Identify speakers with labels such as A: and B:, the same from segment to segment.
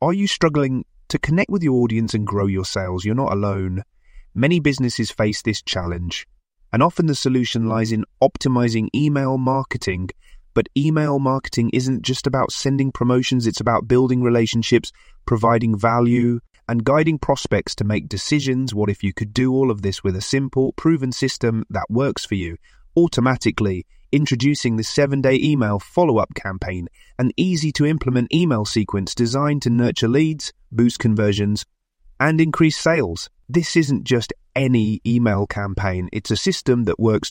A: Are you struggling to connect with your audience and grow your sales? You're not alone. Many businesses face this challenge, and often the solution lies in optimizing email marketing. But email marketing isn't just about sending promotions, it's about building relationships, providing value, and guiding prospects to make decisions. What if you could do all of this with a simple, proven system that works for you? Automatically introducing the 7-day email follow-up campaign, an easy-to-implement email sequence designed to nurture leads, boost conversions, and increase sales. This isn't just any email campaign. It's a system that works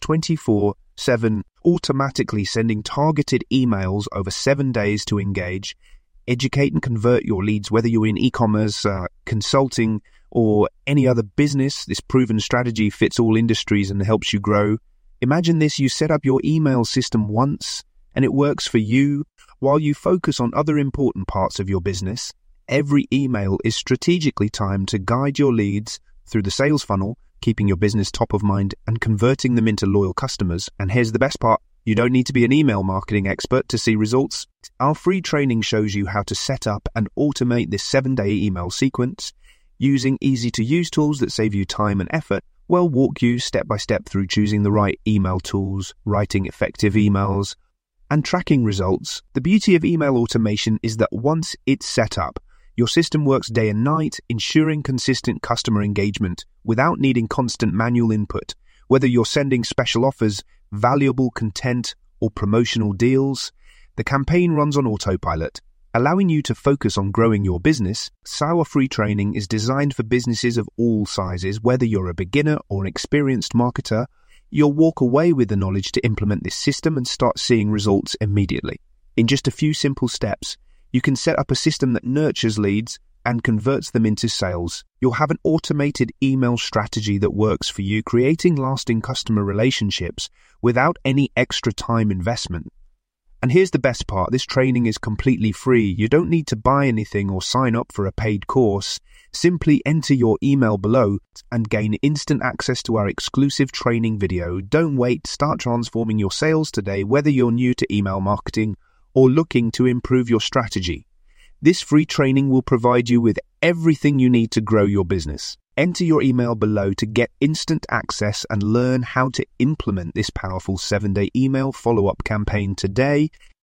A: 24/7, automatically sending targeted emails over 7 days to engage, educate and convert your leads, whether you're in e-commerce, consulting, or any other business. This proven strategy fits all industries and helps you grow. Imagine this: you set up your email system once and it works for you while you focus on other important parts of your business. Every email is strategically timed to guide your leads through the sales funnel, keeping your business top of mind and converting them into loyal customers. And here's the best part: you don't need to be an email marketing expert to see results. Our free training shows you how to set up and automate this 7-day email sequence using easy-to-use tools that save you time and effort. We'll walk you step by step through choosing the right email tools, writing effective emails, and tracking results. The beauty of email automation is that once it's set up, your system works day and night, ensuring consistent customer engagement without needing constant manual input. Whether you're sending special offers, valuable content, or promotional deals, the campaign runs on autopilot, allowing you to focus on growing your business. Our free training is designed for businesses of all sizes. Whether you're a beginner or an experienced marketer, you'll walk away with the knowledge to implement this system and start seeing results immediately. In just a few simple steps, you can set up a system that nurtures leads and converts them into sales. You'll have an automated email strategy that works for you, creating lasting customer relationships without any extra time investment. And here's the best part: this training is completely free. You don't need to buy anything or sign up for a paid course. Simply enter your email below and gain instant access to our exclusive training video. Don't wait. Start transforming your sales today, whether you're new to email marketing or looking to improve your strategy. This free training will provide you with everything you need to grow your business. Enter your email below to get instant access and learn how to implement this powerful 7-day email follow-up campaign today.